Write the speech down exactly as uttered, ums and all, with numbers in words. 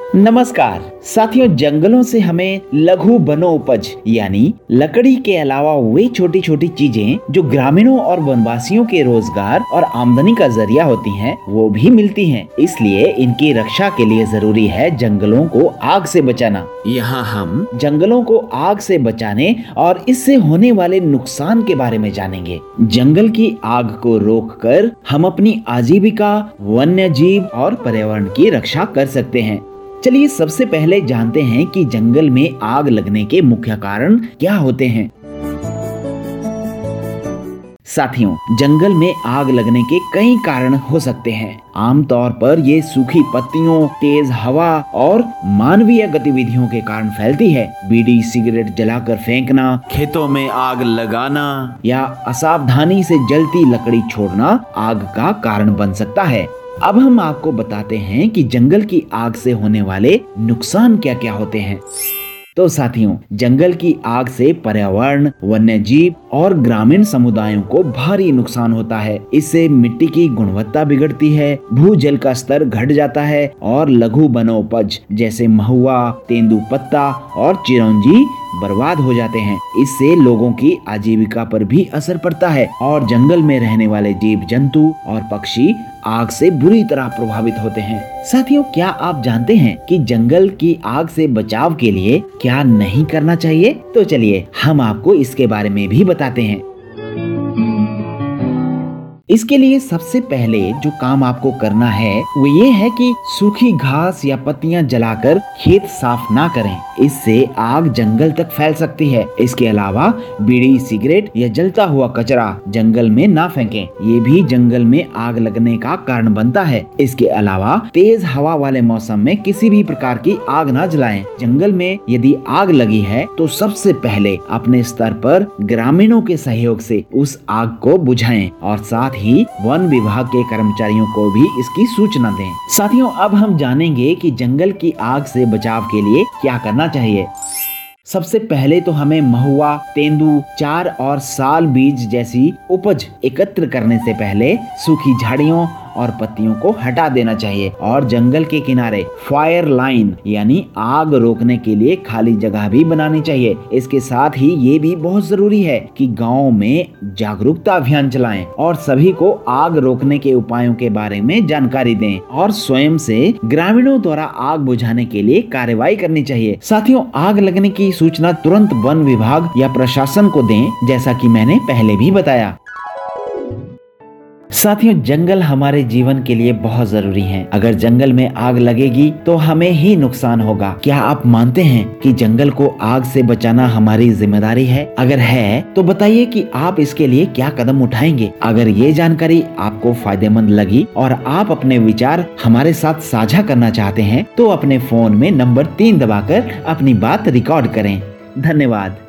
नमस्कार साथियों, जंगलों से हमें लघु वनोपज यानी लकड़ी के अलावा वे छोटी छोटी चीजें जो ग्रामीणों और वनवासियों के रोजगार और आमदनी का जरिया होती हैं, वो भी मिलती हैं। इसलिए इनकी रक्षा के लिए जरूरी है जंगलों को आग से बचाना। यहाँ हम जंगलों को आग से बचाने और इससे होने वाले नुकसान के बारे में जानेंगे। जंगल की आग को रोककर हम अपनी आजीविका, वन्य जीव और पर्यावरण की रक्षा कर सकते हैं। चलिए सबसे पहले जानते हैं कि जंगल में आग लगने के मुख्य कारण क्या होते हैं। साथियों, जंगल में आग लगने के कई कारण हो सकते हैं। आमतौर पर ये सूखी पत्तियों, तेज हवा और मानवीय गतिविधियों के कारण फैलती है। बीड़ी सिगरेट जलाकर फेंकना, खेतों में आग लगाना या असावधानी से जलती लकड़ी छोड़ना आग का कारण बन सकता है। अब हम आपको बताते हैं कि जंगल की आग से होने वाले नुकसान क्या क्या होते हैं। तो साथियों, जंगल की आग से पर्यावरण, वन्य जीव और ग्रामीण समुदायों को भारी नुकसान होता है। इससे मिट्टी की गुणवत्ता बिगड़ती है, भूजल का स्तर घट जाता है और लघु वनोपज जैसे महुआ, तेंदुपत्ता और चिरौंजी बर्बाद हो जाते हैं। इससे लोगों की आजीविका पर भी असर पड़ता है और जंगल में रहने वाले जीव जंतु और पक्षी आग से बुरी तरह प्रभावित होते हैं। साथियों, क्या आप जानते हैं कि जंगल की आग से बचाव के लिए क्या नहीं करना चाहिए? तो चलिए हम आपको इसके बारे में भी बताते हैं। इसके लिए सबसे पहले जो काम आपको करना है वो ये है कि सूखी घास या पत्तियां जलाकर खेत साफ ना करें। इससे आग जंगल तक फैल सकती है। इसके अलावा बीड़ी सिगरेट या जलता हुआ कचरा जंगल में ना फेंकें। ये भी जंगल में आग लगने का कारण बनता है। इसके अलावा तेज हवा वाले मौसम में किसी भी प्रकार की आग ना जलाएं। जंगल में यदि आग लगी है तो सबसे पहले अपने स्तर पर ग्रामीणों के सहयोग से उस आग को बुझाएं और साथ ही वन विभाग के कर्मचारियों को भी इसकी सूचना दें। साथियों, अब हम जानेंगे कि जंगल की आग से बचाव के लिए क्या करना चाहिए। सबसे पहले तो हमें महुआ, तेंदू, चार और साल बीज जैसी उपज एकत्र करने से पहले सूखी झाड़ियों और पत्तियों को हटा देना चाहिए और जंगल के किनारे फायर लाइन यानी आग रोकने के लिए खाली जगह भी बनानी चाहिए। इसके साथ ही ये भी बहुत जरूरी है कि गांव में जागरूकता अभियान चलाएं और सभी को आग रोकने के उपायों के बारे में जानकारी दें और स्वयं से ग्रामीणों द्वारा आग बुझाने के लिए कार्रवाई करनी चाहिए। साथियों, आग लगने की सूचना तुरंत वन विभाग या प्रशासन को दें, जैसा कि मैंने पहले भी बताया। साथियों, जंगल हमारे जीवन के लिए बहुत जरूरी हैं। अगर जंगल में आग लगेगी तो हमें ही नुकसान होगा। क्या आप मानते हैं कि जंगल को आग से बचाना हमारी जिम्मेदारी है? अगर है तो बताइए कि आप इसके लिए क्या कदम उठाएंगे। अगर ये जानकारी आपको फायदेमंद लगी और आप अपने विचार हमारे साथ साझा करना चाहते हैं तो अपने फोन में नंबर तीन दबाकर अपनी बात रिकॉर्ड करें। धन्यवाद।